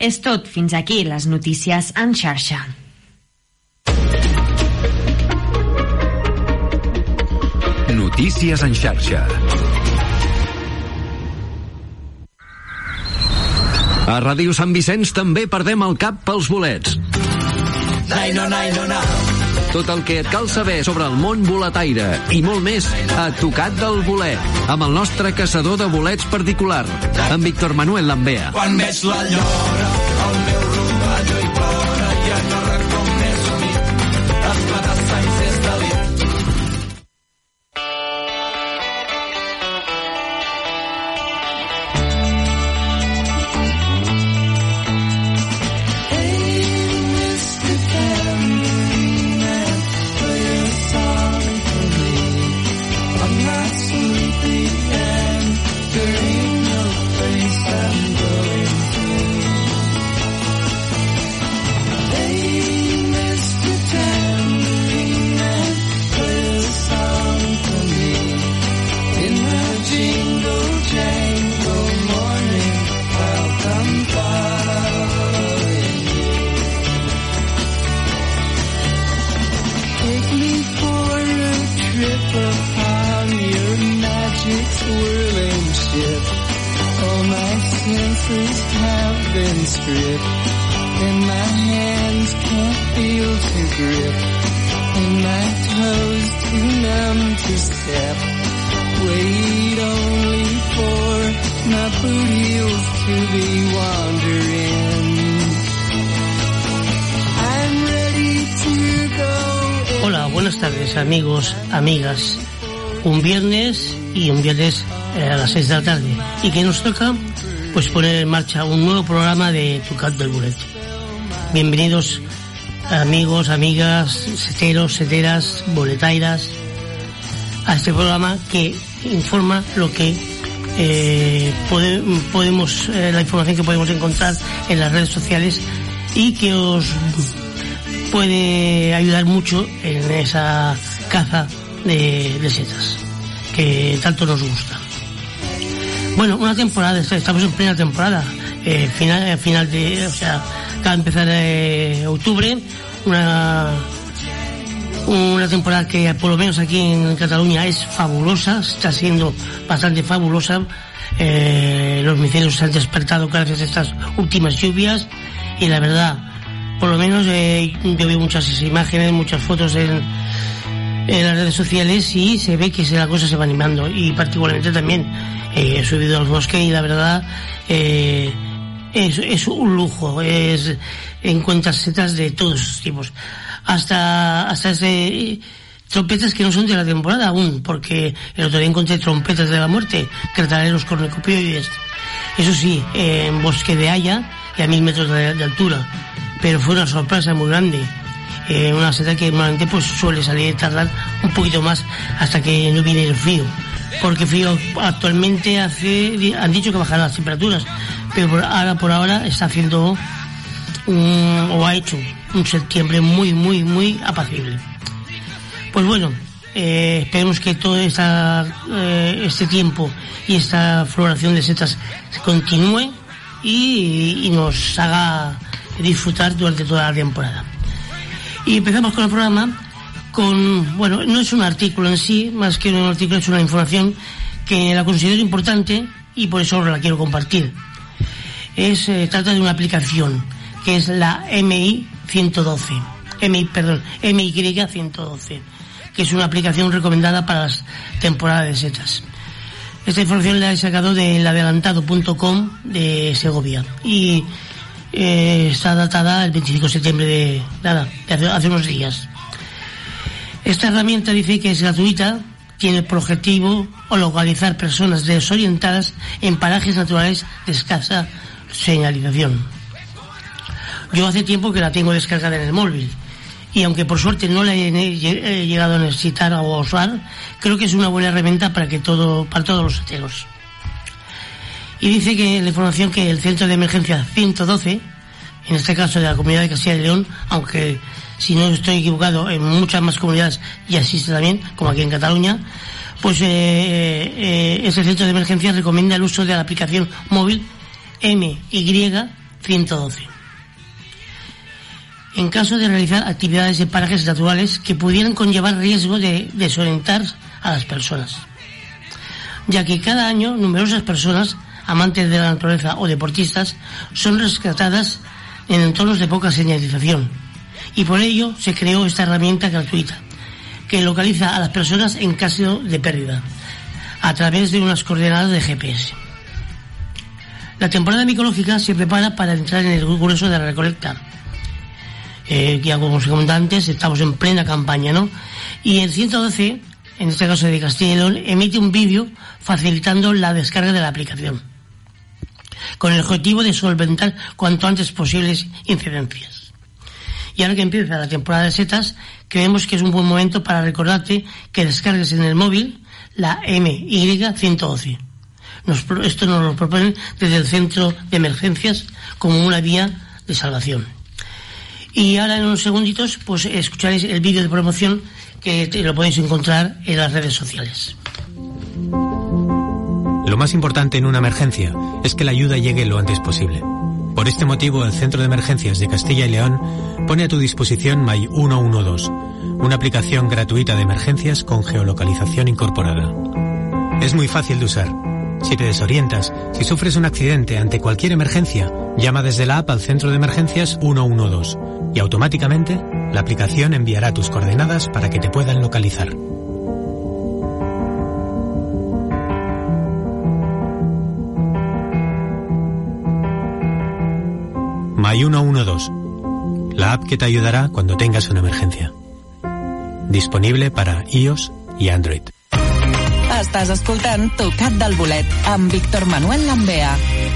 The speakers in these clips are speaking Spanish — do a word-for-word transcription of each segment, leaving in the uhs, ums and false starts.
És tot, fins aquí les notícies en xarxa. Notícies en xarxa. A Ràdio Sant Vicenç també perdem el cap pels bolets. Nai, no, nai, no, no. Tot el que et cal saber sobre el món boletaire i molt més a Tocat del Bolet, amb el nostre caçador de bolets particular, en Víctor Manuel Lambea. Quan veig la llora, el meu roballo i plora, ja no recordo més unit, es mata sang si és delit. Hola, buenas tardes, amigos, amigas. Un viernes y un viernes eh, a las seis de la tarde. ¿Y que nos toca? Pues poner en marcha un nuevo programa de Tocat del Bolet. Bienvenidos, amigos, amigas, seteros, seteras, boletairas, a este programa que informa lo que eh, pode, podemos, eh, la información que podemos encontrar en las redes sociales y que os puede ayudar mucho en esa caza de, de setas que tanto nos gusta. Bueno, una temporada, estamos en plena temporada, eh, final, final de, o sea, acaba de empezar eh, octubre, una una temporada que por lo menos aquí en Cataluña es fabulosa, está siendo bastante fabulosa. Eh, los micelios se han despertado gracias a estas últimas lluvias y la verdad, por lo menos eh, yo veo muchas imágenes, muchas fotos en, en las redes sociales y se ve que la cosa se va animando, y particularmente también eh, he subido al bosque y la verdad eh, es, es un lujo, es encuentras setas de todos tipos, hasta hasta ese, trompetas que no son de la temporada aún, porque el otro día encontré trompetas de la muerte, cretaleros cornicopioides, eso sí, eh, en bosque de haya y a mil metros de, de altura, pero fue una sorpresa muy grande. Eh, una seta que normalmente pues suele salir tardar un poquito más hasta que no viene el frío, porque frío actualmente hace, han dicho que bajarán las temperaturas, pero por ahora por ahora está haciendo un, o ha hecho un septiembre muy muy muy apacible. Pues bueno, eh, esperemos que todo esta, eh, este tiempo y esta floración de setas continúe y, y nos haga disfrutar durante toda la temporada. Y empezamos con el programa con, bueno, no es un artículo en sí, más que un artículo, es una información que la considero importante y por eso la quiero compartir. Es, eh, trata de una aplicación que es la M I ciento doce, M I, perdón, M Y ciento doce, que es una aplicación recomendada para las temporadas de setas. Esta información la he sacado del adelantado punto com de Segovia y eh, está datada el veinticinco de septiembre de, nada, de hace, hace unos días. Esta herramienta dice que es gratuita, tiene por objetivo localizar personas desorientadas en parajes naturales de escasa señalización. Yo hace tiempo que la tengo descargada en el móvil y aunque por suerte no la he llegado a necesitar o a usar, creo que es una buena herramienta para que todo, para todos los seteros. Y dice que la información que el centro de emergencia ciento doce, en este caso de la comunidad de Castilla y León, aunque si no estoy equivocado en muchas más comunidades ya existe también, como aquí en Cataluña, pues eh, eh, ese centro de emergencia recomienda el uso de la aplicación móvil M Y ciento doce. En caso de realizar actividades en parajes naturales que pudieran conllevar riesgo de desorientar a las personas, ya que cada año numerosas personas amantes de la naturaleza o deportistas son rescatadas en entornos de poca señalización, y por ello se creó esta herramienta gratuita que localiza a las personas en caso de pérdida a través de unas coordenadas de G P S. La temporada micológica se prepara para entrar en el grueso de la recolecta. Eh, ya como os comentaba antes, estamos en plena campaña, ¿no? Y el ciento doce, en este caso de Castilla y León, emite un vídeo facilitando la descarga de la aplicación, con el objetivo de solventar cuanto antes posibles incidencias. Y ahora que empieza la temporada de setas, creemos que es un buen momento para recordarte que descargues en el móvil la M Y ciento doce. Nos, esto nos lo proponen desde el Centro de Emergencias como una vía de salvación. Y ahora en unos segunditos pues escucharéis el vídeo de promoción que te lo podéis encontrar en las redes sociales. Lo más importante en una emergencia es que la ayuda llegue lo antes posible. Por este motivo, el Centro de Emergencias de Castilla y León pone a tu disposición My ciento doce, una aplicación gratuita de emergencias con geolocalización incorporada. Es muy fácil de usar. Si te desorientas, si sufres un accidente ante cualquier emergencia, llama desde la app al Centro de Emergencias ciento doce y automáticamente la aplicación enviará tus coordenadas para que te puedan localizar. My ciento doce, la app que te ayudará cuando tengas una emergencia. Disponible para iOS y Android. Estàs escoltant Tocat del Bolet amb Víctor Manuel Lambea.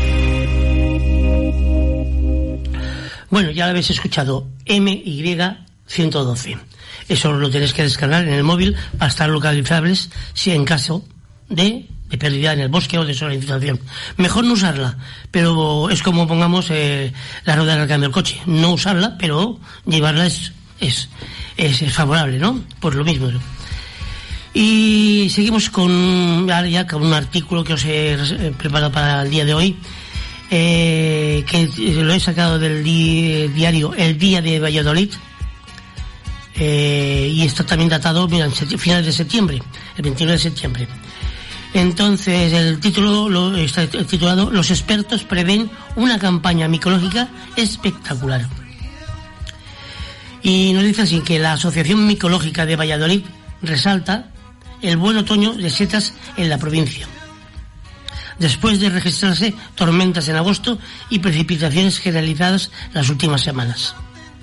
Bueno, ya lo habéis escuchado, M Y ciento doce. Eso lo tenéis que descargar en el móvil para estar localizables si en caso de, de pérdida en el bosque o desorientación. Mejor no usarla, pero es como pongamos eh, la rueda del cambio del coche. No usarla, pero llevarla es, es, es, es favorable, ¿no? Por lo mismo. Y seguimos con, ya, con un artículo que os he preparado para el día de hoy, eh, que lo he sacado del di, diario El Día de Valladolid, eh, y está también datado, mira, en finales de septiembre, el veintinueve de septiembre. Entonces el título lo, está titulado Los expertos prevén una campaña micológica espectacular. Y nos dice así que la Asociación Micológica de Valladolid resalta el buen otoño de setas en la provincia, después de registrarse tormentas en agosto y precipitaciones generalizadas las últimas semanas.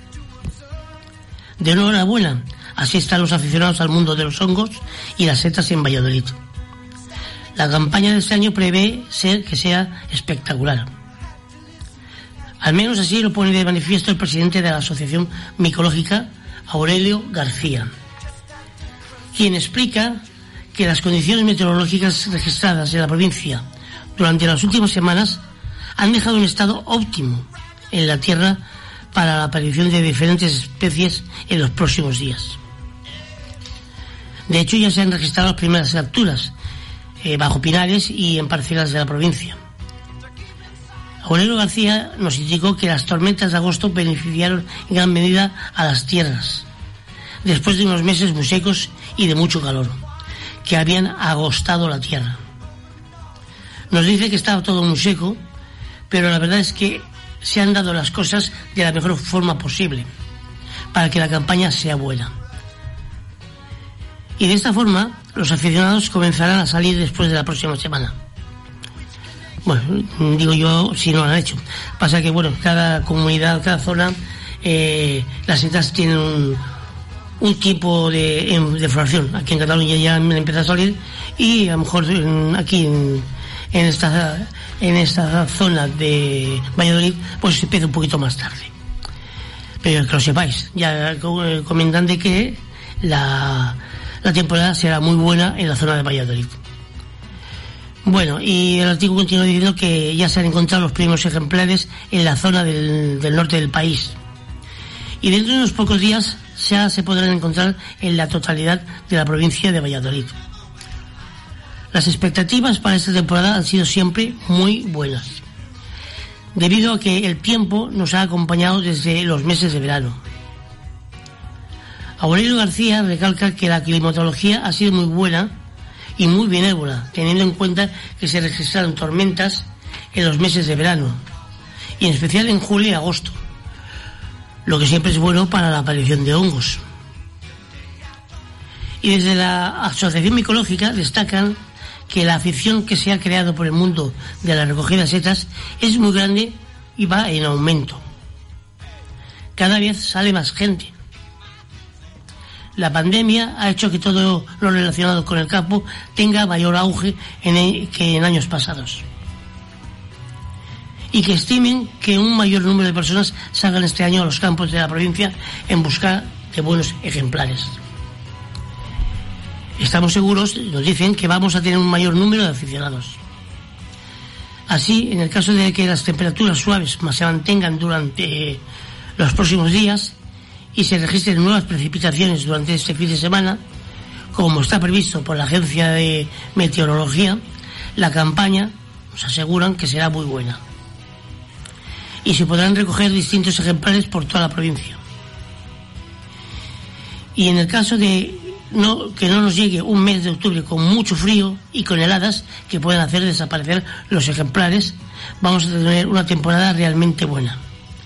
De enhorabuena, así están los aficionados al mundo de los hongos y las setas en Valladolid. La campaña de este año prevé ser que sea espectacular. Al menos así lo pone de manifiesto el presidente de la Asociación Micológica, Aurelio García, quien explica que las condiciones meteorológicas registradas en la provincia durante las últimas semanas han dejado un estado óptimo en la tierra para la aparición de diferentes especies en los próximos días. De hecho, ya se han registrado las primeras capturas eh, bajo pinares y en parcelas de la provincia. Aurelio García nos indicó que las tormentas de agosto beneficiaron en gran medida a las tierras, después de unos meses muy secos y de mucho calor, que habían agostado la tierra. Nos dice que estaba todo muy seco, pero la verdad es que se han dado las cosas de la mejor forma posible para que la campaña sea buena. Y de esta forma, los aficionados comenzarán a salir después de la próxima semana. Bueno, digo yo, si no lo han hecho. Pasa que, bueno, cada comunidad, cada zona, eh, las setas tienen un un tipo de, de floración. Aquí en Cataluña ya empieza a salir y a lo mejor en, aquí en, en esta en esta zona de Valladolid pues se empieza un poquito más tarde. Pero que lo sepáis, ya comentan de que la, la temporada será muy buena en la zona de Valladolid. Bueno, y el artículo continúa diciendo que ya se han encontrado los primeros ejemplares en la zona del, del norte del país. Y dentro de unos pocos días ya se podrán encontrar en la totalidad de la provincia de Valladolid. Las expectativas para esta temporada han sido siempre muy buenas. debido a que el tiempo nos ha acompañado desde los meses de verano. Aurelio García recalca que la climatología ha sido muy buena y muy benévola, teniendo en cuenta que se registraron tormentas en los meses de verano, y en especial en julio y agosto, lo que siempre es bueno para la aparición de hongos. Y desde la Asociación Micológica destacan que la afición que se ha creado por el mundo de la recogida de setas es muy grande y va en aumento. Cada vez sale más gente. La pandemia ha hecho que todo lo relacionado con el campo tenga mayor auge en el, que en años pasados. Y que estimen que un mayor número de personas salgan este año a los campos de la provincia en busca de buenos ejemplares. Estamos seguros, nos dicen, que vamos a tener un mayor número de aficionados. Así, en el caso de que las temperaturas suaves se mantengan durante los próximos días y se registren nuevas precipitaciones durante este fin de semana, como está previsto por la Agencia de Meteorología, la campaña nos aseguran que será muy buena. Y se podrán recoger distintos ejemplares por toda la provincia. Y en el caso de No, que no nos llegue un mes de octubre con mucho frío y con heladas que puedan hacer desaparecer los ejemplares, vamos a tener una temporada realmente buena.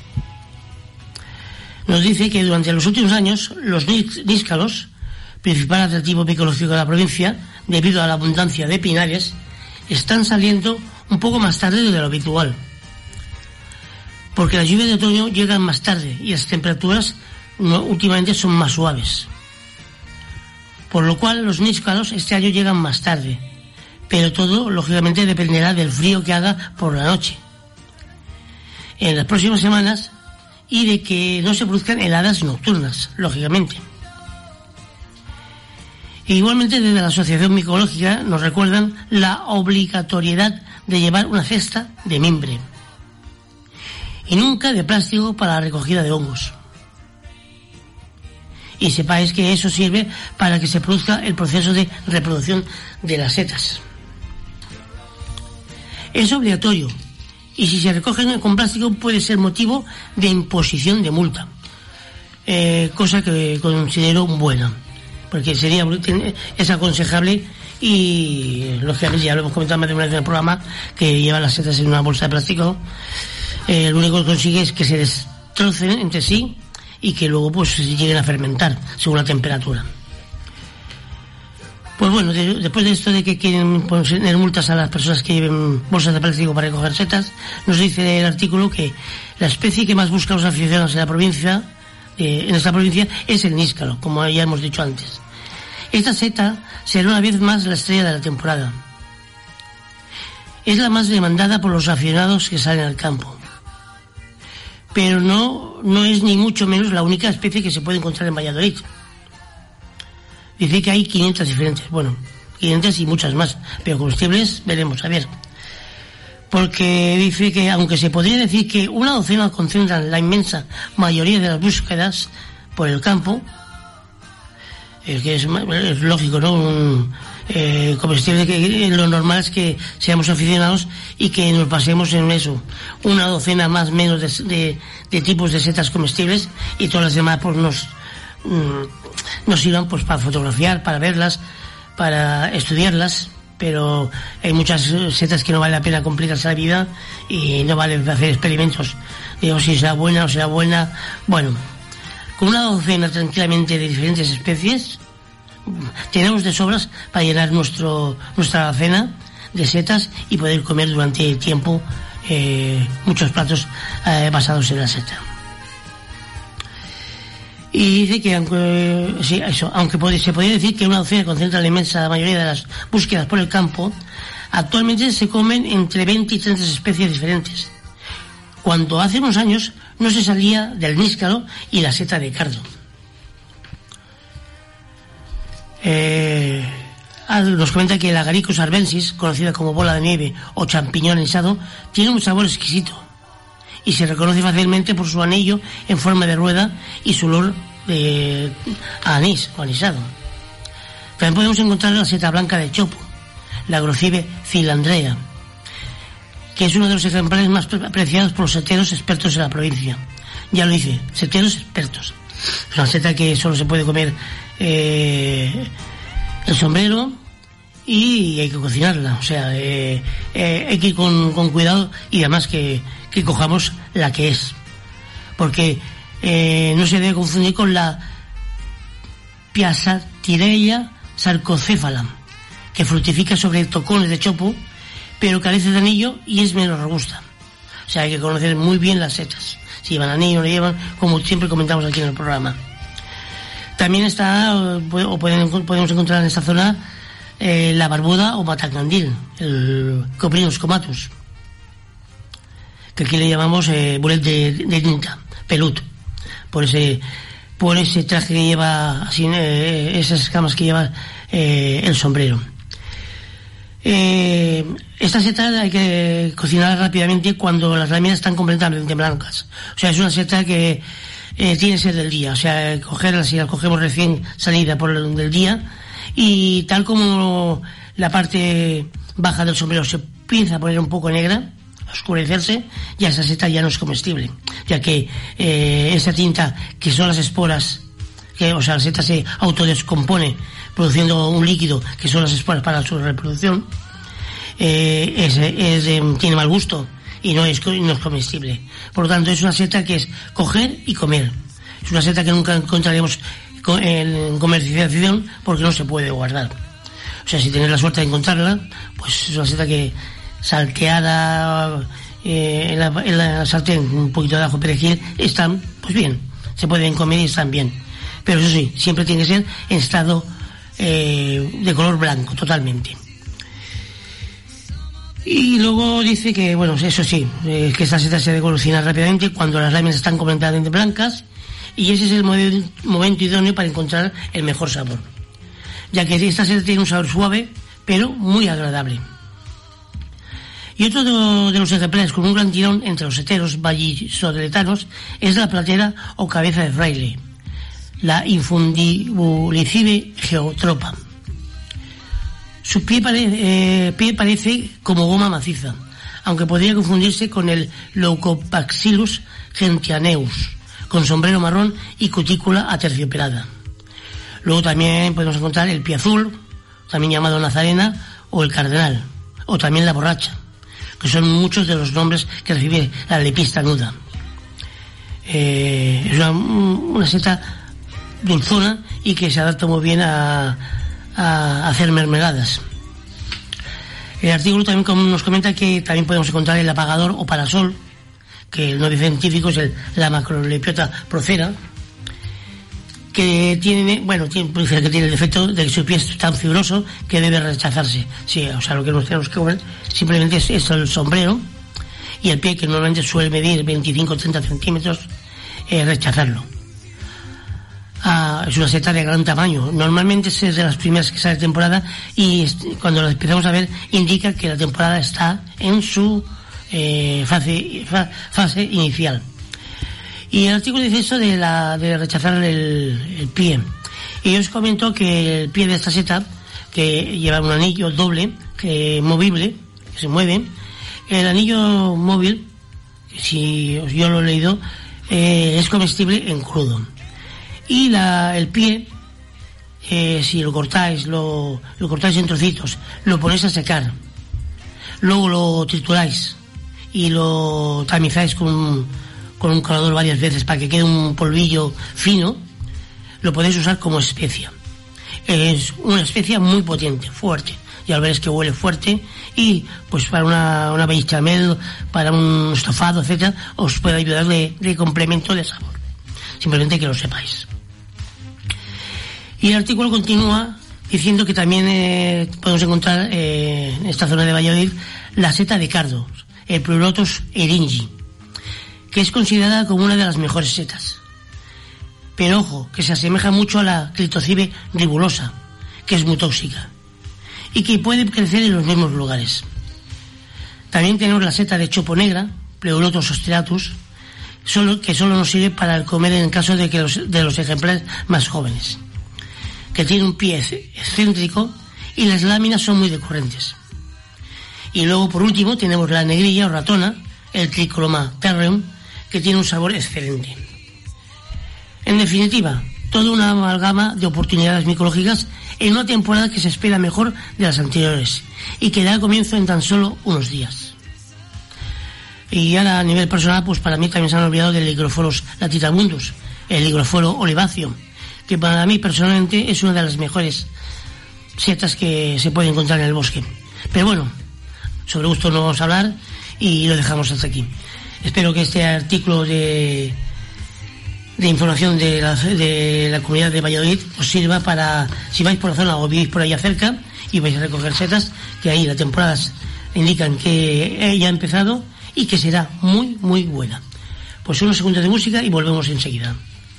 Nos dice que durante los últimos años los níscalos, principal atractivo micológico de la provincia, debido a la abundancia de pinares, están saliendo un poco más tarde de lo habitual, porque las lluvias de otoño llegan más tarde y las temperaturas no, últimamente son más suaves. Por lo cual los níscalos este año llegan más tarde, pero todo lógicamente dependerá del frío que haga por la noche en las próximas semanas y de que no se produzcan heladas nocturnas, lógicamente. E igualmente desde la Asociación Micológica nos recuerdan la obligatoriedad de llevar una cesta de mimbre y nunca de plástico para la recogida de hongos. Y sepáis que eso sirve para que se produzca el proceso de reproducción de las setas. Es obligatorio, y si se recogen con plástico puede ser motivo de imposición de multa, eh, cosa que considero buena, porque sería es aconsejable y lógicamente ya lo hemos comentado más de una vez en el programa, que llevan las setas en una bolsa de plástico, eh, lo único que consigue es que se destrocen entre sí y que luego pues lleguen a fermentar según la temperatura. Pues bueno, de, después de esto de que quieren poner multas a las personas que lleven bolsas de plástico para recoger setas, nos dice el artículo que la especie que más busca los aficionados en la provincia, eh, en esta provincia, es el níscalo, como ya hemos dicho antes. Esta seta será una vez más la estrella de la temporada. Es la más demandada por los aficionados que salen al campo. Pero no, no es ni mucho menos la única especie que se puede encontrar en Valladolid. Dice que hay quinientas diferentes, bueno, quinientas y muchas más, pero comestibles veremos, a ver. Porque dice que, aunque se podría decir que una docena concentran la inmensa mayoría de las búsquedas por el campo, es que es, es lógico, ¿no? Un, eh, comestible, que lo normal es que seamos aficionados y que nos pasemos en eso, una docena más menos de, de, de tipos de setas comestibles, y todas las demás pues nos mm, nos sirvan pues para fotografiar, para verlas, para estudiarlas, pero hay muchas setas que no vale la pena complicarse la vida y no vale hacer experimentos, digo, si será buena o será buena. Bueno, con una docena tranquilamente de diferentes especies tenemos de sobras para llenar nuestro nuestra cena de setas y poder comer durante tiempo eh, muchos platos eh, basados en la seta. Y dice que aunque sí, eso, aunque puede, se podría decir que una docena concentra la inmensa mayoría de las búsquedas por el campo, actualmente se comen entre veinte y treinta especies diferentes, cuando hace unos años no se salía del níscalo y la seta de cardo. Eh, nos comenta que el Agaricus arvensis, conocida como bola de nieve o champiñón anisado, tiene un sabor exquisito y se reconoce fácilmente por su anillo en forma de rueda y su olor de anís o anisado. También podemos encontrar la seta blanca de chopo, la Agrocibe cilandrea, que es uno de los ejemplares más apreciados por los seteros expertos en la provincia. Ya lo dice, seteros expertos. Es una seta que solo se puede comer eh, el sombrero y hay que cocinarla. O sea, eh, eh, hay que ir con, con cuidado y además que, que cojamos la que es. Porque eh, no se debe confundir con la Piasatirella sarcocéfala, que fructifica sobre tocones de chopo, pero carece de anillo y es menos robusta. O sea, hay que conocer muy bien las setas, si llevan anillo o no llevan, como siempre comentamos aquí en el programa. También está, o pueden, podemos encontrar en esta zona, eh, la barbuda o matacandil, el Coprinus comatus, que aquí le llamamos eh, bulet de, de tinta, pelut, por ese, por ese traje que lleva, así, eh, esas escamas que lleva eh, el sombrero. Eh, esta seta hay que cocinarla rápidamente cuando las láminas están completamente blancas. O sea, es una seta que eh, tiene que ser del día. O sea, cogerla si la cogemos recién salida por el del día, y tal como la parte baja del sombrero se empieza a poner un poco negra, a oscurecerse, ya esa seta ya no es comestible, ya que eh, esa tinta que son las esporas, que, o sea, la seta se autodescompone produciendo un líquido que son las esporas para su reproducción, eh, es, es, eh, tiene mal gusto y no es, no es comestible. Por lo tanto, es una seta que es coger y comer. Es una seta que nunca encontraremos en comercialización porque no se puede guardar. O sea, si tienes la suerte de encontrarla, pues es una seta que salteada eh, en, la, en la sartén, un poquito de ajo, perejil, están pues bien, se pueden comer y están bien. Pero eso sí, siempre tiene que ser en estado eh, de color blanco, totalmente. Y luego dice que, bueno, eso sí, eh, que esta seta se debe cocinar rápidamente cuando las láminas están completamente blancas, y ese es el modo, momento idóneo para encontrar el mejor sabor, ya que esta seta tiene un sabor suave, pero muy agradable. Y otro de, de los ejemplares con un gran tirón entre los seteros vallisoletanos es la platera o cabeza de fraile, la Infundibulicive geotropa. Su pie, pare, eh, pie parece como goma maciza, aunque podría confundirse con el Leucopaxillus gentianeus, con sombrero marrón y cutícula aterciopelada. Luego también podemos encontrar el pie azul, también llamado nazarena, o el cardenal, o también la borracha, que son muchos de los nombres que recibe la lepista nuda. Eh, es una, una seta dulzona y que se adapta muy bien a, a hacer mermeladas. El artículo también nos comenta que también podemos encontrar el apagador o parasol, que el nombre científico es el, la Macrolepiota procera, que tiene, bueno, tiene, que tiene el defecto de que su pie es tan fibroso que debe rechazarse. Sí, o sea, lo que nos tenemos que comer simplemente es, es el sombrero y el pie, que normalmente suele medir veinticinco a treinta centímetros, eh, rechazarlo. Ah, es una seta de gran tamaño. Normalmente es de las primeras que sale de temporada y cuando la empezamos a ver indica que la temporada está en su eh, fase, fa, fase inicial. Y el artículo dice eso de, la, de rechazar el, el pie. Y yo os comento que el pie de esta seta, que lleva un anillo doble, que movible, que se mueve, el anillo móvil, si yo lo he leído, eh, es comestible en crudo. Y la, el pie, eh, si lo cortáis, lo, lo cortáis en trocitos, lo ponéis a secar, luego lo trituráis y lo tamizáis con, con un colador varias veces para que quede un polvillo fino, lo podéis usar como especia. Es una especia muy potente, fuerte. Ya veréis que huele fuerte y pues para una, una bechamel, para un estofado, etcétera, os puede ayudar de, de complemento de sabor. Simplemente que lo sepáis. Y el artículo continúa diciendo que también eh, podemos encontrar eh, en esta zona de Valladolid la seta de cardo, el Pleurotus eringi, que es considerada como una de las mejores setas. Pero ojo, que se asemeja mucho a la Clitocibe ribulosa, que es muy tóxica y que puede crecer en los mismos lugares. También tenemos la seta de chopo negra, Pleurotus ostratus, solo, que solo nos sirve para el comer en el caso de que los, de los ejemplares más jóvenes, que tiene un pie excéntrico y las láminas son muy decurrentes. Y luego, por último, tenemos la negrilla o ratona, el Trichroma terreum, que tiene un sabor excelente. En definitiva, toda una amalgama de oportunidades micológicas en una temporada que se espera mejor de las anteriores y que da comienzo en tan solo unos días. Y ahora, a nivel personal, pues para mí también se han olvidado del Hygrophorus latitabundus, el Hygrophoro oliváceo, que para mí personalmente es una de las mejores setas que se puede encontrar en el bosque. Pero bueno, sobre gusto no vamos a hablar y lo dejamos hasta aquí. Espero que este artículo de, de información de la, de la comunidad de Valladolid os sirva para, si vais por la zona o vivís por allá cerca y vais a recoger setas, que ahí las temporadas indican que ya ha empezado y que será muy, muy buena. Pues unos segundos de música y volvemos enseguida.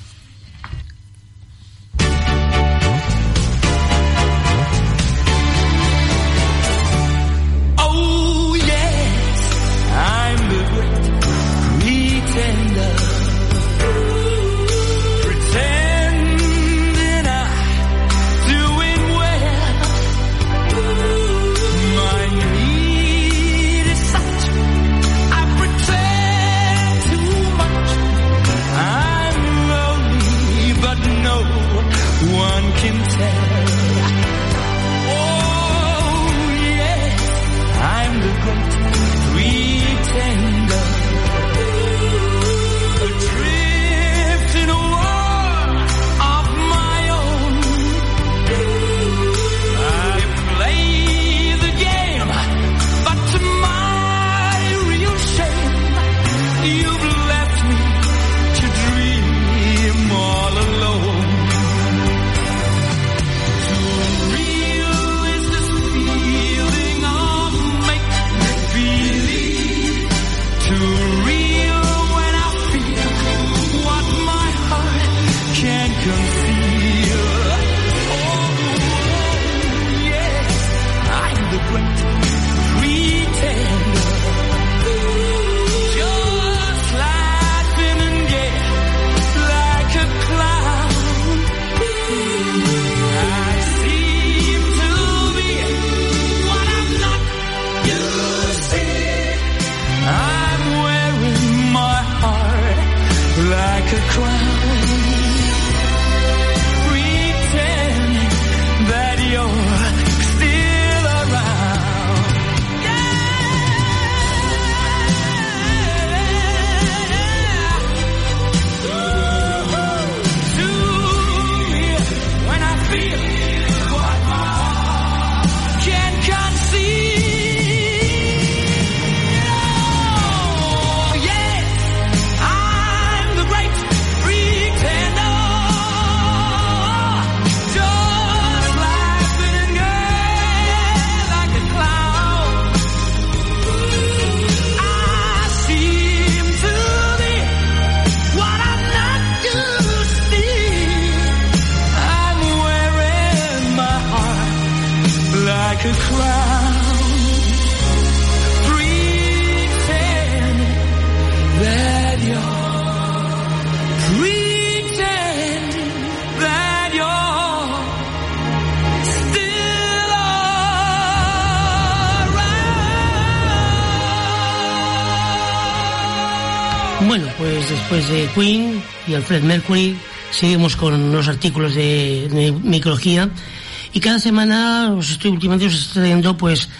Bueno, pues después de Queen y Alfred Mercury seguimos con los artículos de, de micología y cada semana os estoy últimamente os estoy trayendo pues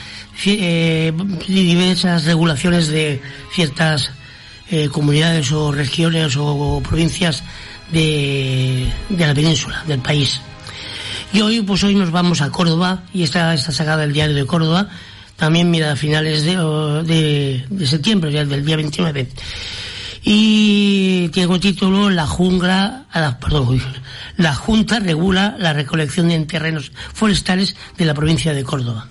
eh, diversas regulaciones de ciertas eh, comunidades o regiones o, o provincias de, de la península del país. Y hoy pues hoy nos vamos a Córdoba y esta está sacada del Diario de Córdoba, también mira a finales de, de, de septiembre, ya del día veintinueve. Y tiene como título la jungla, la, perdón, la Junta regula la recolección en terrenos forestales de la provincia de Córdoba.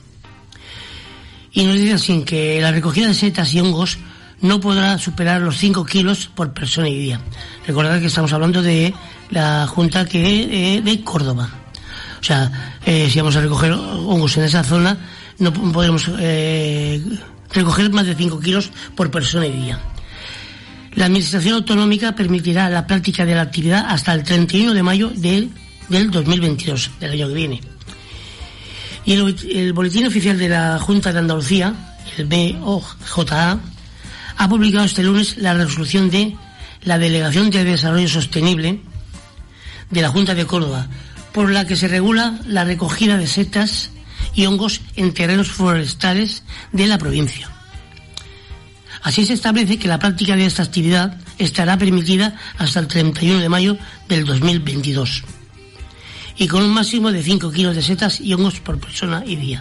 Y nos dice así que la recogida de setas y hongos no podrá superar los cinco kilos por persona y día. Recordad que estamos hablando de la Junta que eh, de Córdoba. O sea, eh, si vamos a recoger hongos en esa zona, no podremos eh, recoger más de cinco kilos por persona y día. La Administración Autonómica permitirá la práctica de la actividad hasta el treinta y uno de mayo del, del dos mil veintidós, del año que viene. Y el, el boletín oficial de la Junta de Andalucía, el B O J A, ha publicado este lunes la resolución de la Delegación de Desarrollo Sostenible de la Junta de Córdoba, por la que se regula la recogida de setas y hongos en terrenos forestales de la provincia. Así se establece que la práctica de esta actividad estará permitida hasta el treinta y uno de mayo del dos mil veintidós y con un máximo de cinco kilos de setas y hongos por persona y día.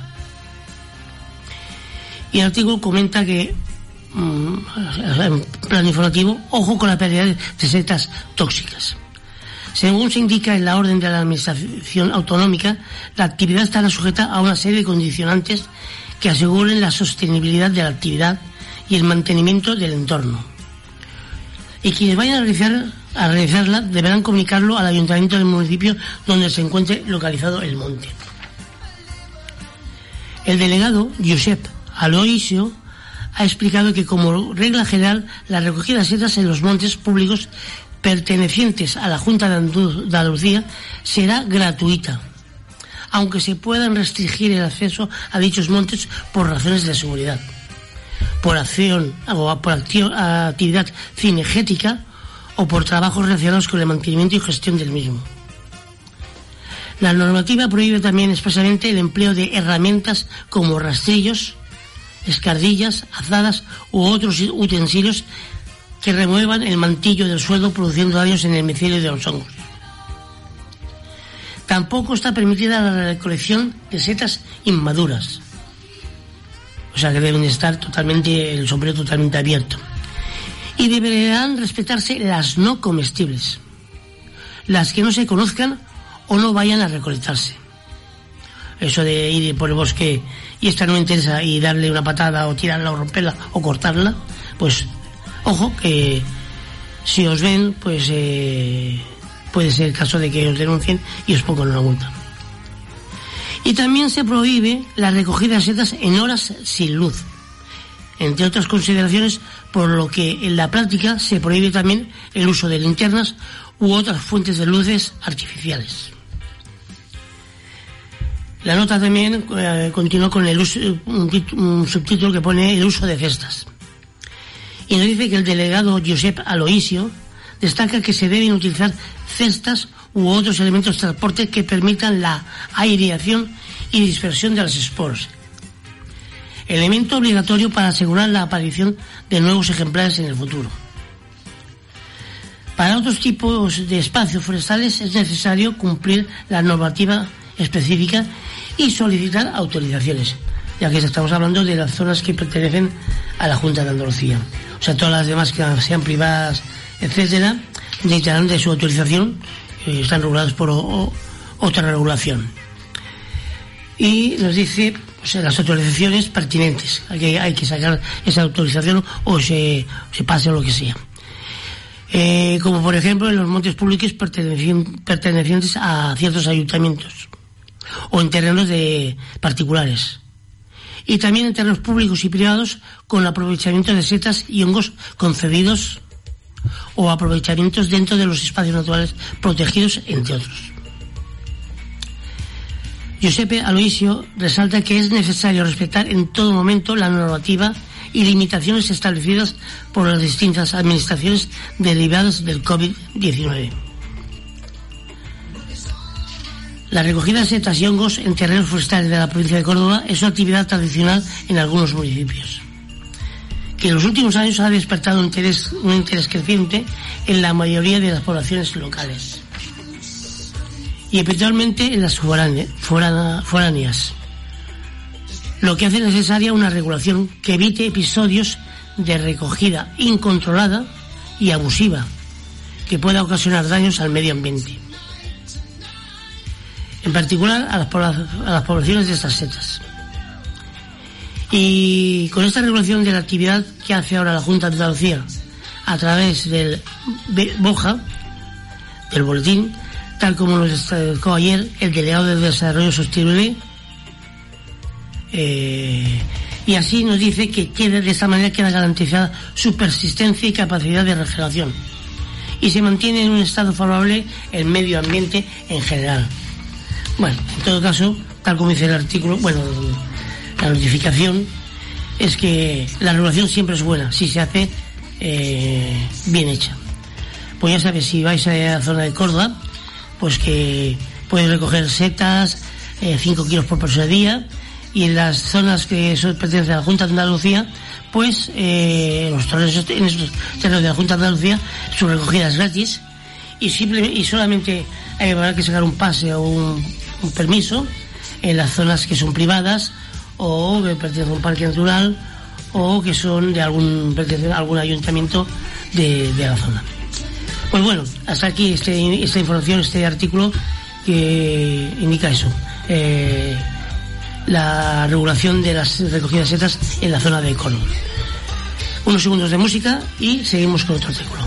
Y el artículo comenta que, mmm, en plan informativo, ojo con la pérdida de setas tóxicas. Según se indica en la orden de la Administración Autonómica, la actividad estará sujeta a una serie de condicionantes que aseguren la sostenibilidad de la actividad y el mantenimiento del entorno. Y quienes vayan a, realizar, a realizarla deberán comunicarlo al ayuntamiento del municipio donde se encuentre localizado el monte. El delegado, Josep Aloisio, ha explicado que como regla general la recogida de setas en los montes públicos pertenecientes a la Junta de Andalucía será gratuita, aunque se puedan restringir el acceso a dichos montes por razones de seguridad, por acción o por acción, actividad cinegética o por trabajos relacionados con el mantenimiento y gestión del mismo. La normativa prohíbe también expresamente el empleo de herramientas como rastrillos, escardillas, azadas u otros utensilios que remuevan el mantillo del suelo produciendo daños en el micelio de los hongos. Tampoco está permitida la recolección de setas inmaduras, o sea que deben estar totalmente, el sombrero totalmente abierto, y deberán respetarse las no comestibles, las que no se conozcan o no vayan a recolectarse. Eso de ir por el bosque y esta no me interesa y darle una patada o tirarla o romperla o cortarla, pues ojo que si os ven, pues eh, puede ser el caso de que os denuncien y os pongan una multa. Y también se prohíbe la recogida de setas en horas sin luz, entre otras consideraciones, por lo que en la práctica se prohíbe también el uso de linternas u otras fuentes de luces artificiales. La nota también eh, continuó con el uso, un, un subtítulo que pone el uso de cestas. Y nos dice que el delegado Josep Aloisio destaca que se deben utilizar cestas u otros elementos de transporte que permitan la aireación y dispersión de las esporas, elemento obligatorio para asegurar la aparición de nuevos ejemplares en el futuro. Para otros tipos de espacios forestales es necesario cumplir la normativa específica y solicitar autorizaciones, ya que estamos hablando de las zonas que pertenecen a la Junta de Andalucía. O sea, todas las demás que sean privadas, etcétera, necesitarán de su autorización, eh, están reguladas por o, o, otra regulación. Y nos dice, o sea, las autorizaciones pertinentes, hay que, hay que sacar esa autorización o se, se pase o lo que sea. Eh, como por ejemplo en los montes públicos pertenecien, pertenecientes a ciertos ayuntamientos o en terrenos de particulares, y también en terrenos públicos y privados con aprovechamiento de setas y hongos concedidos o aprovechamientos dentro de los espacios naturales protegidos, entre otros. Giuseppe Aloisio resalta que es necesario respetar en todo momento la normativa y limitaciones establecidas por las distintas administraciones derivadas del COVID diecinueve. La recogida de setas y hongos en terrenos forestales de la provincia de Córdoba es una actividad tradicional en algunos municipios, que en los últimos años ha despertado un interés, un interés creciente en la mayoría de las poblaciones locales y especialmente en las foráneas, lo que hace necesaria una regulación que evite episodios de recogida incontrolada y abusiva que pueda ocasionar daños al medio ambiente, en particular a las, a las poblaciones de estas setas. Y con esta regulación de la actividad que hace ahora la Junta de Andalucía a través del B O J A, del boletín, tal como nos destacó ayer el delegado de Desarrollo Sostenible, eh, y así nos dice que queda, de esta manera queda garantizada su persistencia y capacidad de regeneración, y se mantiene en un estado favorable el medio ambiente en general. Bueno, en todo caso, tal como dice el artículo, bueno, la notificación, es que la regulación siempre es buena si se hace eh, bien hecha. Pues ya sabes, si vais a la zona de Córdoba, pues que podéis recoger setas, cinco eh, kilos por persona a día, y en las zonas que son, pertenecen a la Junta de Andalucía, pues eh, los terrenos, en esos terrenos de la Junta de Andalucía, su recogida es gratis, y simple, y solamente hay que sacar un pase o un, un permiso en las zonas que son privadas, o que pertenecen a un parque natural, o que son de algún pertenecen a algún ayuntamiento de, de la zona. Pues bueno, hasta aquí este, esta información, este artículo que indica eso, eh, la regulación de las recogidas de setas en la zona de Córdoba. Unos segundos de música y seguimos con otro artículo.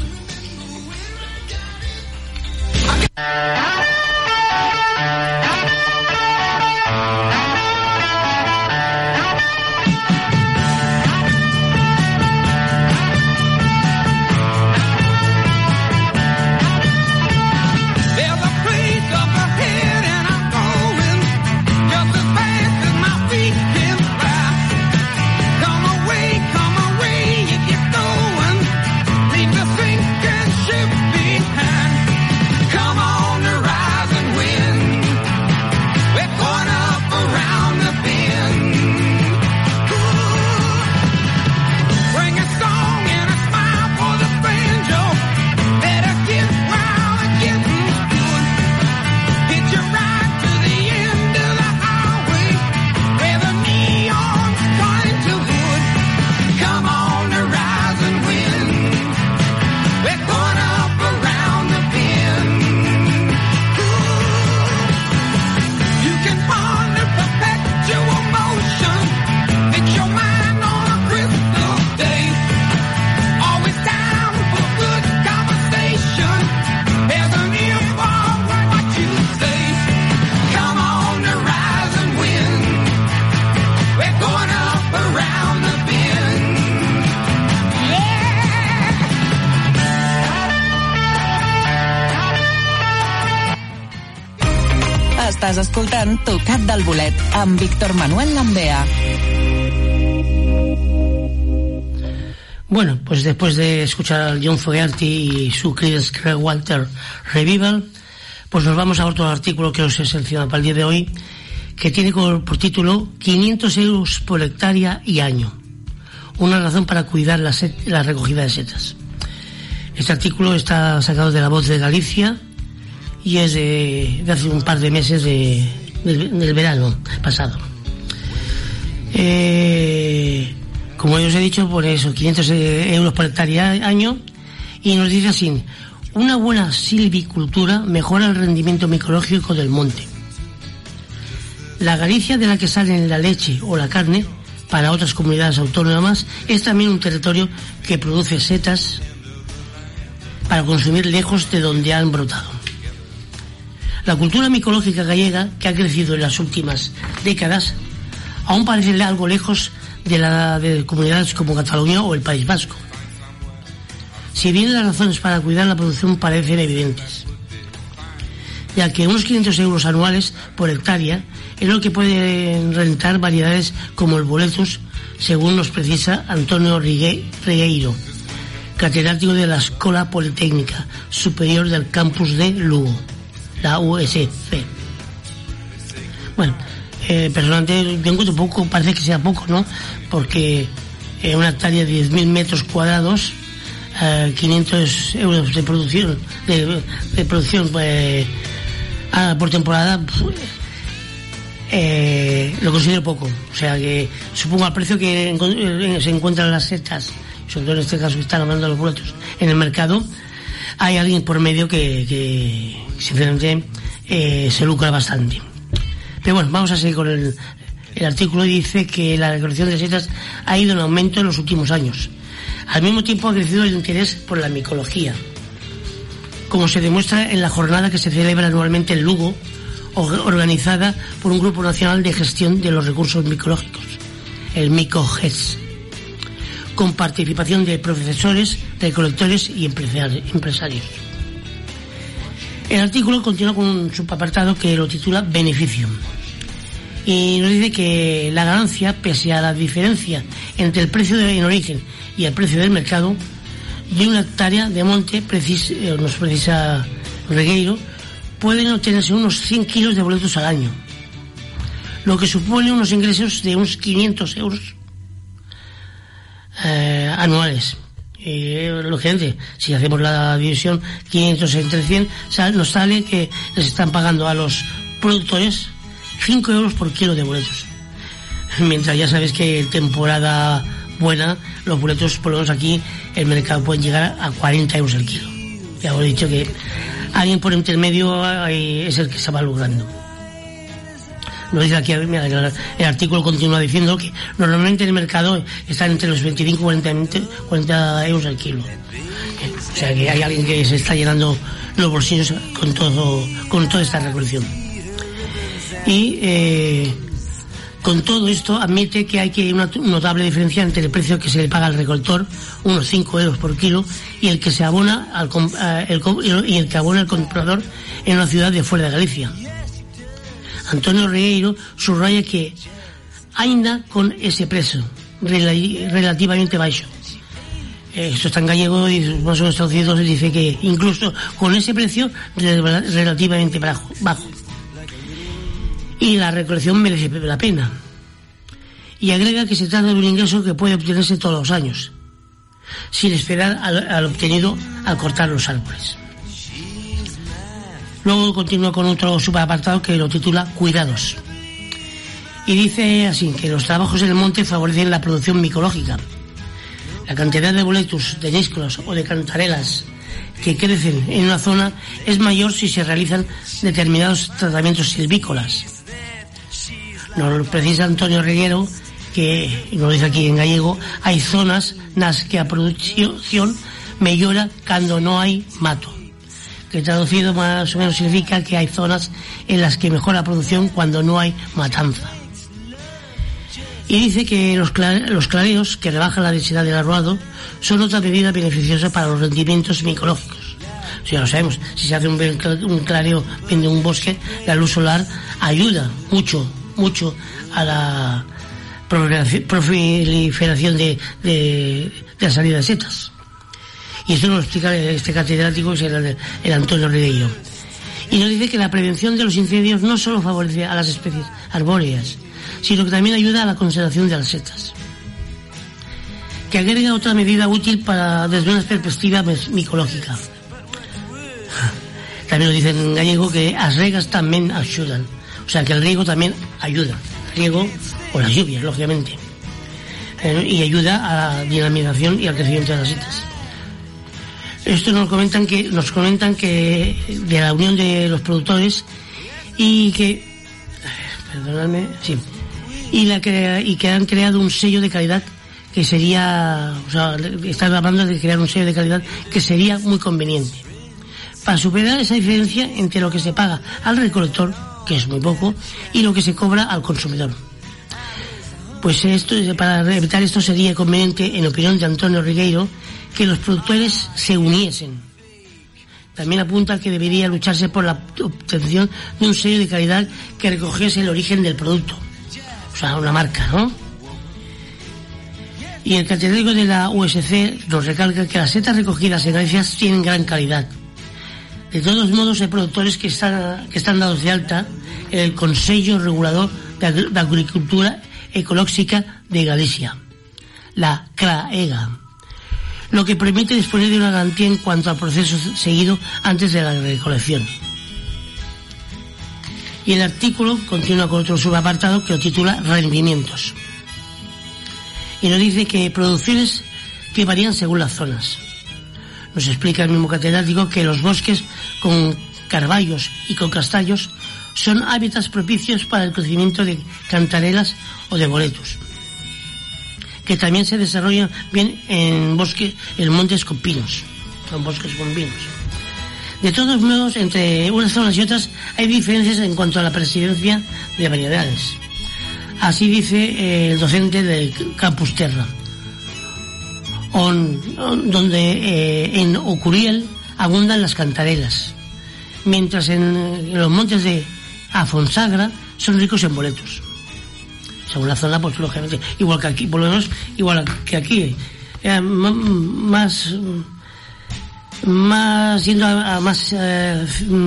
Estàs escoltant Tocat del Bolet amb Víctor Manuel Lambea. Bueno, pues después de escuchar a John Fogerty y su Creedence Clearwater Revival, pues nos vamos a otro artículo que os he seleccionado para el día de hoy, que tiene por título quinientos euros por hectárea y año. Una razón para cuidar la, set, la recogida de setas. Este artículo está sacado de La Voz de Galicia y es de, de hace un par de meses de, de, del verano pasado. Eh, como ya os he dicho, por eso, quinientos euros por hectárea año, y nos dice así: una buena silvicultura mejora el rendimiento micológico del monte. La Galicia de la que salen la leche o la carne para otras comunidades autónomas es también un territorio que produce setas para consumir lejos de donde han brotado. La cultura micológica gallega, que ha crecido en las últimas décadas, aún parece algo lejos de la de comunidades como Cataluña o el País Vasco. Si bien las razones para cuidar la producción parecen evidentes, ya que unos quinientos euros anuales por hectárea es lo que pueden rentar variedades como el boletus, según nos precisa Antonio Regueiro, catedrático de la Escola Politécnica Superior del campus de Lugo, la U S C. Bueno, eh, personalmente yo encuentro poco, parece que sea poco, ¿no? Porque eh, una hectárea de diez mil metros cuadrados, eh, quinientos euros de producción, de, de producción eh, por temporada, eh, lo considero poco. O sea que supongo al precio que en, se encuentran las setas, sobre todo en este caso que están hablando de los boletos en el mercado, hay alguien por medio que, que sinceramente eh, se lucra bastante. Pero bueno, vamos a seguir con el, el artículo. Dice que la recolección de setas ha ido en aumento en los últimos años. Al mismo tiempo ha crecido el interés por la micología, como se demuestra en la jornada que se celebra anualmente en Lugo, organizada por un Grupo Nacional de Gestión de los Recursos Micológicos, el MicoGES, con participación de profesores, recolectores y empresarios. El artículo continúa con un subapartado que lo titula Beneficio. Y nos dice que la ganancia, pese a la diferencia entre el precio de, en origen y el precio del mercado, de una hectárea de monte, precis, eh, nos precisa Regueiro, pueden obtenerse unos cien kilos de boletos al año, lo que supone unos ingresos de unos quinientos euros eh, anuales. Eh, lógicamente, si hacemos la división quinientos entre cien, sal, nos sale que les están pagando a los productores cinco euros por kilo de boletos. Mientras ya sabes que en temporada buena, los boletos, por lo menos aquí, el mercado pueden llegar a cuarenta euros el kilo. Ya os he dicho que alguien por intermedio eh, es el que está valorando. Nos dice aquí, mira, el artículo continúa diciendo que normalmente en el mercado están entre los veinticinco y cuarenta euros el kilo. O sea que hay alguien que se está llenando los bolsillos con todo, con toda esta recolección. Y eh, con todo esto admite que hay que una notable diferencia entre el precio que se le paga al recolector, unos cinco euros por kilo, y el que se abona al el, y el que abona el comprador en una ciudad de fuera de Galicia. Antonio Regueiro subraya que ainda con ese precio rel relativamente bajo. Esto está en gallego y más o menos traducido se dice que incluso con ese precio relativamente bajo, bajo. Y la recolección merece la pena. Y agrega que se trata de un ingreso que puede obtenerse todos los años, sin esperar al, al obtenido al cortar los árboles. Luego continúa con otro subapartado que lo titula Cuidados. Y dice así, que los trabajos en el monte favorecen la producción micológica. La cantidad de boletus, de níscolos o de cantarelas que crecen en una zona es mayor si se realizan determinados tratamientos silvícolas. Nos precisa Antonio Regueiro que, y nos dice aquí en gallego, hay zonas nas que a producción mellora cando no hay mato, que traducido más o menos significa que hay zonas en las que mejora la producción cuando no hay matanza. Y dice que los, clare, los clareos que rebajan la densidad del arbolado son otra medida beneficiosa para los rendimientos micológicos. O sea, lo sabemos, si se hace un, un clareo de un bosque, la luz solar ayuda mucho, mucho a la proliferación de, de, de la salida de setas. Y esto nos lo explica este catedrático, que es el, el Antonio Regueiro. Y nos dice que la prevención de los incendios no solo favorece a las especies arbóreas, sino que también ayuda a la conservación de las setas. Que agrega otra medida útil para desde una perspectiva micológica. También nos dicen en gallego que as regas también ayudan. O sea que el riego también ayuda. El riego o las lluvias, lógicamente. Eh, y ayuda a la dinamización y al crecimiento de las setas. Esto nos comentan que nos comentan que de la unión de los productores y que perdonadme, sí, y la que y que han creado un sello de calidad que sería, o sea, están hablando de crear un sello de calidad que sería muy conveniente para superar esa diferencia entre lo que se paga al recolector, que es muy poco, y lo que se cobra al consumidor. Pues esto, para evitar esto, sería conveniente, en opinión de Antonio Regueiro, que los productores se uniesen. También apunta que debería lucharse por la obtención de un sello de calidad que recogiese el origen del producto, o sea, una marca, ¿no? Y el catedrático de la U S C nos recalca que las setas recogidas en Galicia tienen gran calidad. De todos modos, hay productores que están, que están dados de alta en el Consello Regulador de, de Agricultura Ecolóxica de Galicia, la CRAEGA, lo que permite disponer de una garantía en cuanto al proceso seguido antes de la recolección. Y el artículo continúa con otro subapartado que lo titula Rendimientos. Y nos dice que producciones que varían según las zonas. Nos explica el mismo catedrático que los bosques con carballos y con castaños son hábitats propicios para el crecimiento de cantarelas o de boletus, que también se desarrollan bien en bosques, en montes con pinos, son bosques con pinos. De todos modos, entre unas zonas y otras hay diferencias en cuanto a la presidencia de variedades. Así dice el docente del Campus Terra, on, on, donde eh, en Ocuriel abundan las cantarelas, mientras en, en los montes de Afonsagra son ricos en boletus. según la zona, pues lógicamente, igual que aquí, por lo menos, igual que aquí. Eh, más, más, yendo a, a más, eh,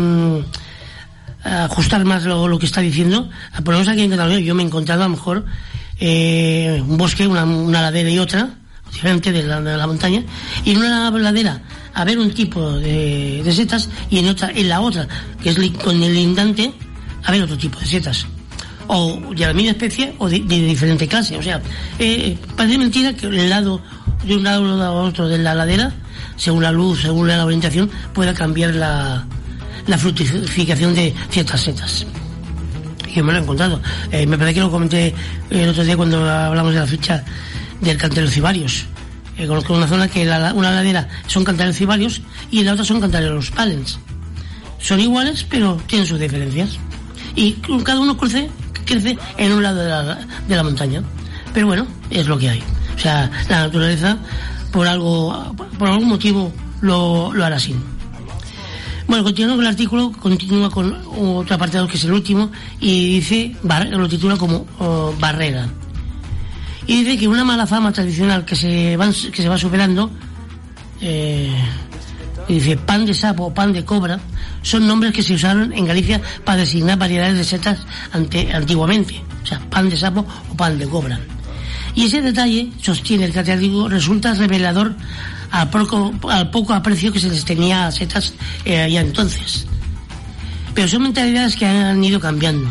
a ajustar más lo, lo que está diciendo, por lo menos aquí en Cataluña yo me he encontrado a lo mejor eh, un bosque, una, una ladera y otra, diferente de la, de la montaña, y en una ladera a ver un tipo de, de setas y en otra, en la otra, que es li, con el lindante, a ver otro tipo de setas. O de la misma especie o de, de diferente clase. O sea, eh, parece mentira que el lado, de un lado a otro de la ladera, según la luz, según la orientación, pueda cambiar la, la fructificación de ciertas setas. Yo me lo he encontrado. Eh, me parece que lo comenté el otro día cuando hablamos de la ficha del cantarelocibarios. Eh, conozco una zona que la, una ladera son cantarelocibarios y en la otra son cantarelos palens. Son iguales, pero tienen sus diferencias. Y cada uno crece, crece en un lado de la, de la montaña. Pero bueno, es lo que hay. O sea, la naturaleza, por algo, por algún motivo, lo, lo hará así. Bueno, continuando con el artículo, continúa con otro apartado que es el último, y dice, lo titula como oh, barrera. Y dice que una mala fama tradicional que se, van, que se va superando, eh, y dice pan de sapo o pan de cobra, son nombres que se usaron en Galicia para designar variedades de setas ante, antiguamente. O sea, pan de sapo o pan de cobra. Y ese detalle, sostiene el catedrático, resulta revelador al poco, al poco aprecio que se les tenía a setas eh, ya entonces. Pero son mentalidades que han ido cambiando.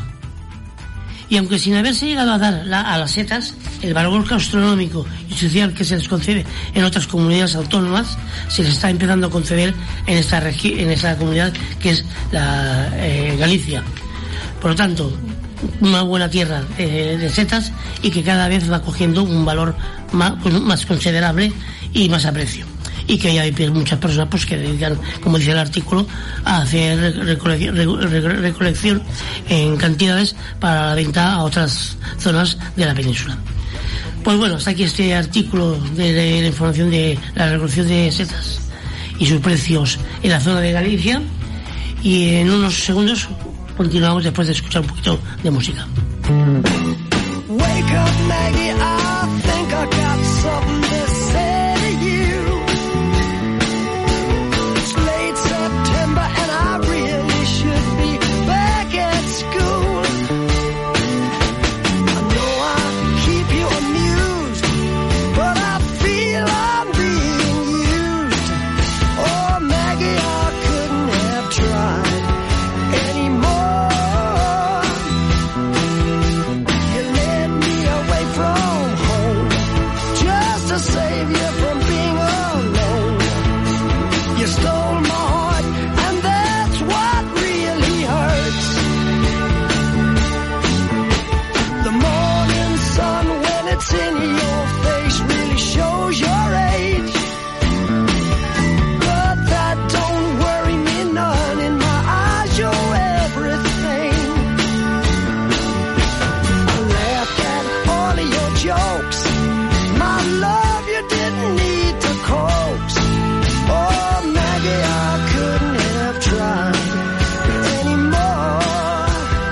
Y aunque sin haberse llegado a dar la, a las setas el valor gastronómico y social que se les concede en otras comunidades autónomas, se les está empezando a conceder en esta regi- en esta comunidad que es la eh, Galicia. Por lo tanto, una buena tierra eh, de setas y que cada vez va cogiendo un valor más, más considerable y más aprecio. Y que hay muchas personas pues que dedican, como dice el artículo, a hacer recolección, recolección en cantidades para la venta a otras zonas de la península. Pues bueno, hasta aquí este artículo de, de la información de la recolección de setas y sus precios en la zona de Galicia, y en unos segundos continuamos después de escuchar un poquito de música. Wake up, Maggie, I think I got something to say to you. It's late September and I really should be back at school. I know I keep you amused, but I feel I'm being used. Oh, Maggie, I couldn't have tried anymore. You led me away from home just to save you from being alone. You stole my heart, and that's what really hurts. The morning sun, when it's in your face, really shows your age. But that don't worry me none. In my eyes, you're everything. I laughed at all of your jokes. My love, you didn't need to coax. Oh, Maggie, I couldn't have tried anymore.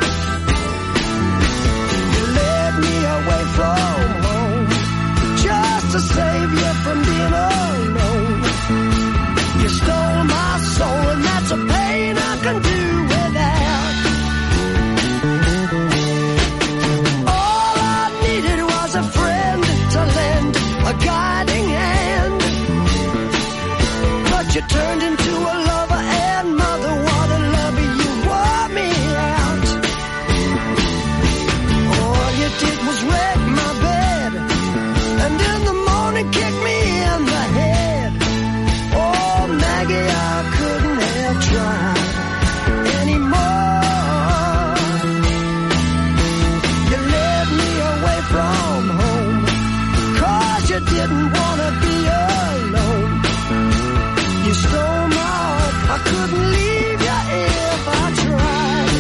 You led me away from home just to save you from being alone. You stole my soul, and that's a pain I can do without. All I needed was a friend to lend a guiding hand. But you turned into a lover and mother. What a lover, you wore me out. All you did was wreck my bed, and in the morning kick me in the head. Oh, Maggie, I couldn't have tried anymore. You led me away from home, 'cause you didn't wanna be alone. You stole my heart, I couldn't leave you if I tried.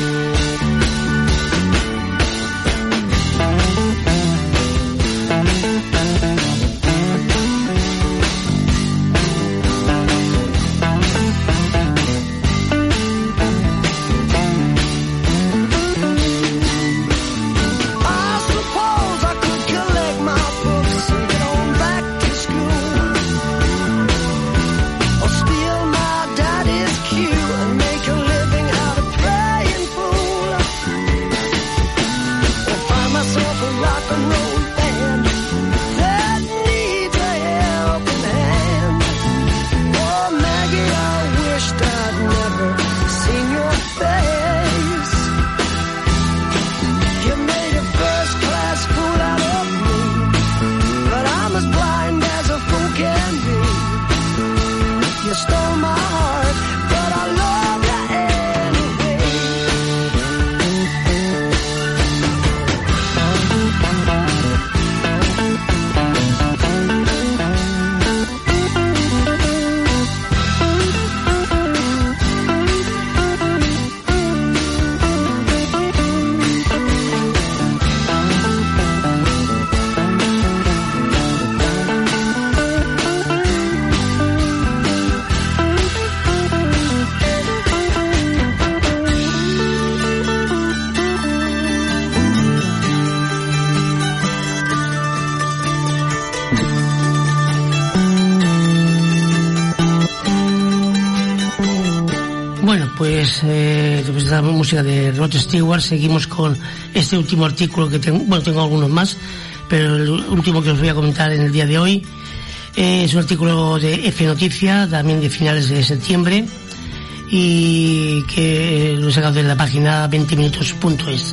Bueno, pues eh, después de la música de Rod Stewart, seguimos con este último artículo que tengo. Bueno, tengo algunos más, pero el último que os voy a comentar en el día de hoy eh, es un artículo de F Noticia, también de finales de septiembre, y que lo he sacado de la página veinte minutos punto es.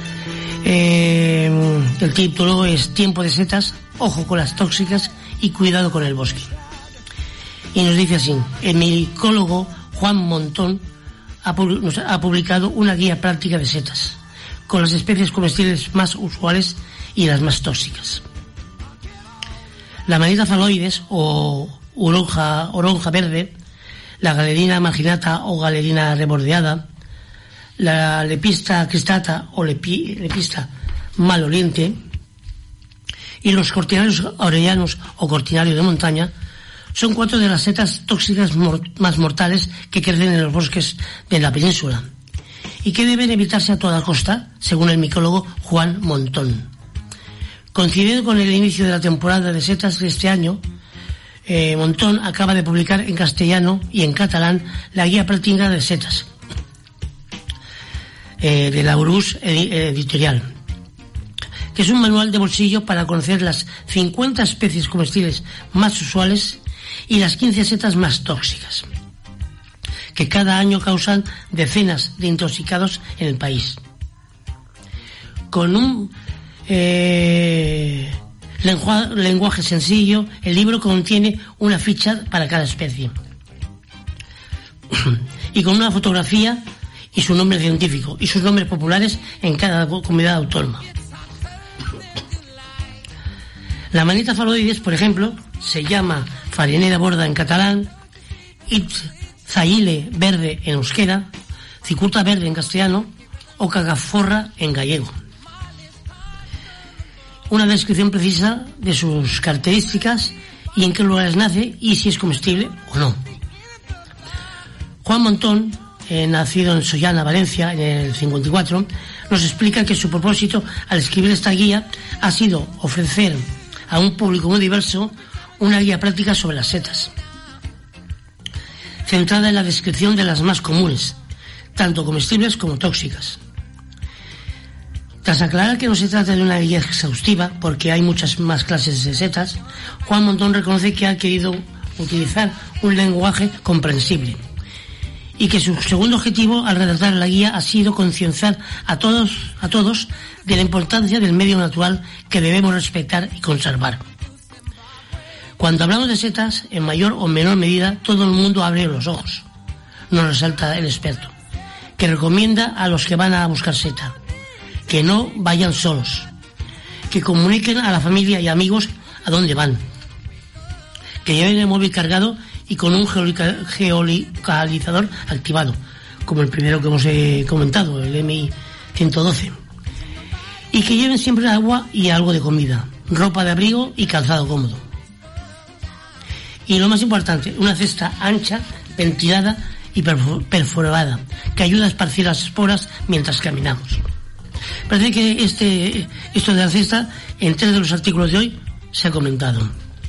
Eh, el título es Tiempo de setas, ojo con las tóxicas y cuidado con el bosque. Y nos dice así: el micólogo Juan Montón ha, nos ha publicado una guía práctica de setas, con las especies comestibles más usuales y las más tóxicas. La Amanita phalloides o oronja, oronja verde, la Galerina marginata o Galerina rebordeada, la Lepista cristata o lepi, Lepista maloliente y los cortinarios aurellanos o cortinario de montaña son cuatro de las setas tóxicas mor- más mortales que crecen en los bosques de la península y que deben evitarse a toda costa, según el micólogo Juan Montón. Coincidiendo con el inicio de la temporada de setas de este año, eh, Montón acaba de publicar en castellano y en catalán la guía práctica de setas eh, de la Urús Editorial, que es un manual de bolsillo para conocer las cincuenta especies comestibles más usuales y las quince setas más tóxicas, que cada año causan decenas de intoxicados en el país. Con un eh, lengua, lenguaje sencillo, el libro contiene una ficha para cada especie y con una fotografía y su nombre científico y sus nombres populares en cada comunidad autónoma. La Amanita phalloides, por ejemplo, se llama Farinera borda en catalán, Itzaile verde en euskera, Cicuta verde en castellano o Cagaforra en gallego. Una descripción precisa de sus características y en qué lugares nace y si es comestible o no. Juan Montón, eh, nacido en Sollana, Valencia, en el cincuenta y cuatro, nos explica que su propósito al escribir esta guía ha sido ofrecer a un público muy diverso una guía práctica sobre las setas, centrada en la descripción de las más comunes, tanto comestibles como tóxicas. Tras aclarar que no se trata de una guía exhaustiva, porque hay muchas más clases de setas, Juan Montón reconoce que ha querido utilizar un lenguaje comprensible y que su segundo objetivo al redactar la guía ha sido concienciar a todos, a todos de la importancia del medio natural que debemos respetar y conservar. Cuando hablamos de setas, en mayor o menor medida, todo el mundo abre los ojos, nos resalta el experto, que recomienda a los que van a buscar seta que no vayan solos, que comuniquen a la familia y amigos a dónde van, que lleven el móvil cargado y con un geolocalizador activado, como el primero que hemos eh, comentado, el M I ciento doce, y que lleven siempre agua y algo de comida, ropa de abrigo y calzado cómodo. Y lo más importante, una cesta ancha, ventilada y perforada, que ayuda a esparcir las esporas mientras caminamos. Parece que este, esto de la cesta, en tres de los artículos de hoy, se ha comentado.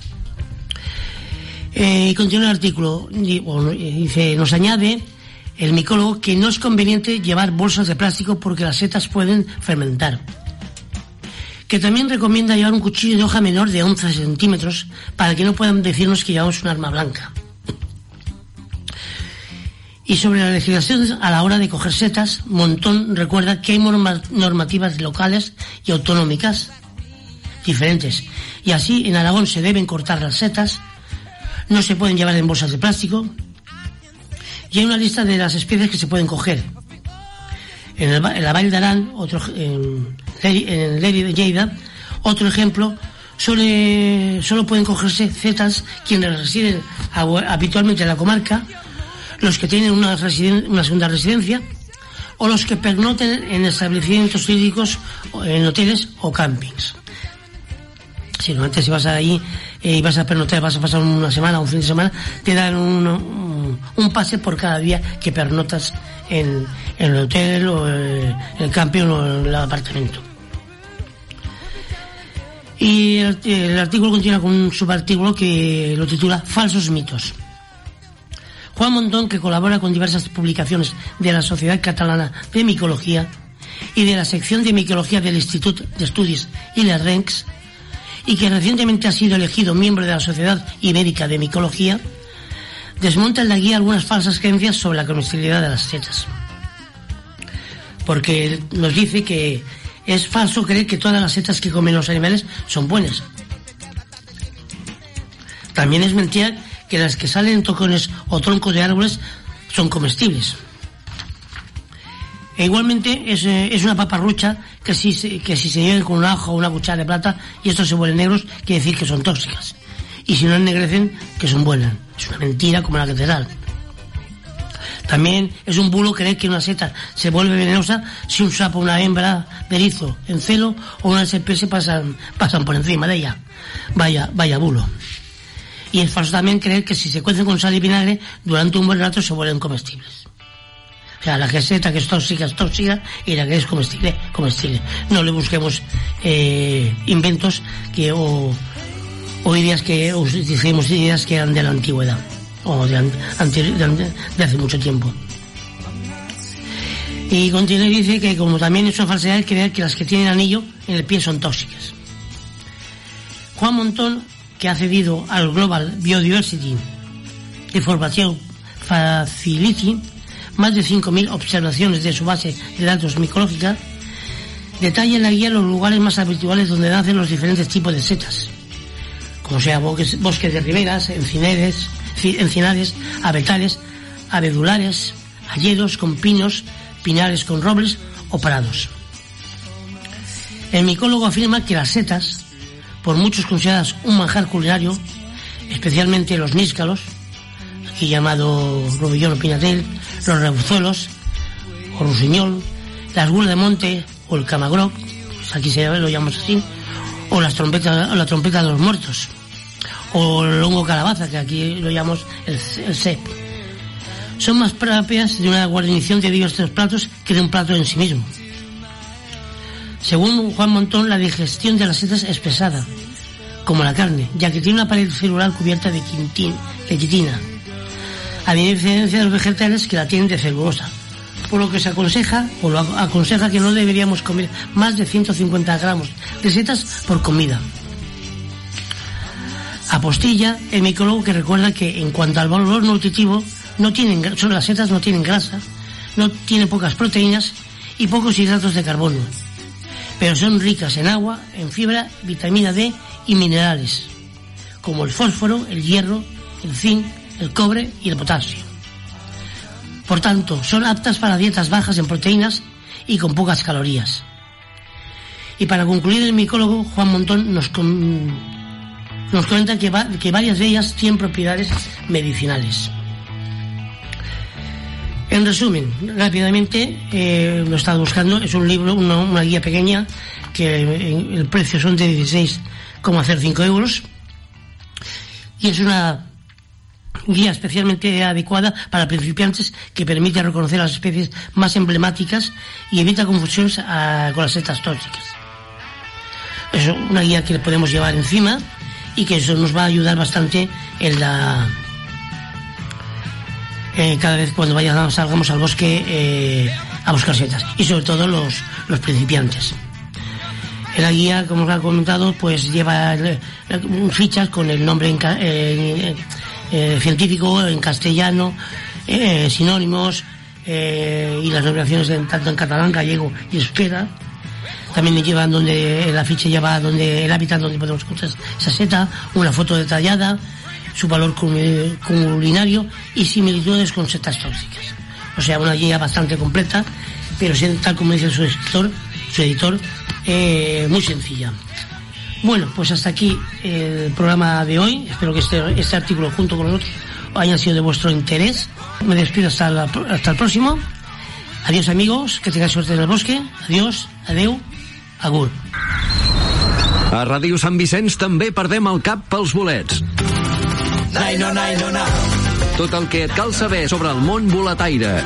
Eh, y continúa el artículo, dice, nos añade el micólogo que no es conveniente llevar bolsas de plástico porque las setas pueden fermentar. Que también recomienda llevar un cuchillo de hoja menor de once centímetros para que no puedan decirnos que llevamos un arma blanca. Y sobre la legislación a la hora de coger setas, Montón recuerda que hay normativas locales y autonómicas diferentes. Y así en Aragón se deben cortar las setas, no se pueden llevar en bolsas de plástico, y hay una lista de las especies que se pueden coger. En, el, en la Vall d'Aran, otro, en, en Leri de Lleida, otro ejemplo, solo, solo pueden cogerse setas quienes residen habitualmente en la comarca, los que tienen una, residen, una segunda residencia o los que pernoten en establecimientos turísticos, en hoteles o campings. Si normalmente si vas allí eh, y vas a pernotar, vas a pasar una semana o un fin de semana, te dan un, un, un pase por cada día que pernotas en, en el hotel o el, el camping o el apartamento. Y el, el artículo continúa con un subartículo que lo titula Falsos mitos. Juan Montón, que colabora con diversas publicaciones de la Sociedad Catalana de Micología y de la sección de Micología del Institut d'Estudis Illes-Rencs, y que recientemente ha sido elegido miembro de la Sociedad Ibérica de Micología, desmonta en la guía algunas falsas creencias sobre la comestibilidad de las setas. Porque nos dice que es falso creer que todas las setas que comen los animales son buenas. También es mentira que las que salen en tocones o troncos de árboles son comestibles. E igualmente es, es una paparrucha que si, que si se lleven con un ajo o una cuchara de plata y estos se vuelven negros, quiere decir que son tóxicas. Y si no ennegrecen, que son buenas. Es una mentira como la catedral. También es un bulo creer que una seta se vuelve venenosa si un sapo, una hembra de erizo en celo o una serpiente pasan, pasan por encima de ella. Vaya, vaya bulo. Y es falso también creer que si se cuecen con sal y vinagre, durante un buen rato se vuelven comestibles. O sea, la que es seta, que es tóxica, es tóxica, y la que es comestible, comestible. No le busquemos eh, inventos que o, o ideas que, o utilicemos ideas que eran de la antigüedad, o de, ante, de, de hace mucho tiempo. Y continúa y dice que como también es una falsedad creer que las que tienen anillo en el pie son tóxicas. Juan Montón, que ha cedido al Global Biodiversity Information Facility más de cinco mil observaciones de su base de datos micológica, detalla en la guía los lugares más habituales donde nacen los diferentes tipos de setas, como sea bosques, bosques de riberas, encinares, encinares, abetales, abedulares, hayedos con pinos, pinares con robles o prados. El micólogo afirma que las setas, por muchos consideradas un manjar culinario, especialmente los níscalos, aquí llamado rubillón o pinatel, los rebuzuelos o rusiñol, las gulas de monte o el camagroc, pues aquí se lo llamamos así, o las trompetas, o la trompeta de los muertos, o el hongo calabaza, que aquí lo llamamos el, el cep. Son más propias de una guarnición de diversos platos que de un plato en sí mismo. Según Juan Montón, la digestión de las setas es pesada, como la carne, ya que tiene una pared celular cubierta de, quintin, de quitina, a diferencia de los vegetales que la tienen de celulosa, por lo que se aconseja, o lo aconseja que no deberíamos comer más de ciento cincuenta gramos de setas por comida. Apostilla el micólogo, que recuerda que en cuanto al valor nutritivo, no tienen, solo las setas no tienen grasa, no tienen pocas proteínas y pocos hidratos de carbono, pero son ricas en agua, en fibra, vitamina D y minerales, como el fósforo, el hierro, el zinc, el cobre y el potasio. Por tanto, son aptas para dietas bajas en proteínas y con pocas calorías. Y para concluir, el micólogo Juan Montón nos, com- nos comenta que, va- que varias de ellas tienen propiedades medicinales. En resumen, rápidamente, eh, lo he estado buscando, es un libro, una, una guía pequeña, que eh, el precio son de dieciséis coma cero cinco euros, y es una guía especialmente adecuada para principiantes que permite reconocer las especies más emblemáticas y evita confusiones a, con las setas tóxicas. Es una guía que le podemos llevar encima y que eso nos va a ayudar bastante en la eh, cada vez cuando vayamos, salgamos al bosque eh, a buscar setas, y sobre todo los, los principiantes. En la guía, como os he comentado, pues lleva eh, fichas con el nombre en, eh, eh, científico en castellano, eh, sinónimos eh, y las numeraciones en, tanto en catalán, gallego y euskera. También llevan donde la ficha lleva donde el hábitat donde podemos encontrar esa seta, una foto detallada, su valor culinario y similitudes con setas tóxicas. O sea, una guía bastante completa, pero tal como dice su escritor, su editor, eh, muy sencilla. Bueno, pues hasta aquí el programa de hoy. Espero que este, este artículo junto con los otros hayan sido de vuestro interés. Me despido hasta, la, hasta el próximo. Adiós, amigos, que tengáis suerte en el bosque. Adiós, adeu, agur. A Ràdio Sant Vicenç també perdem el cap pels bolets. Nai, no, nai, no, no. Tot el que et cal saber sobre el món boletaire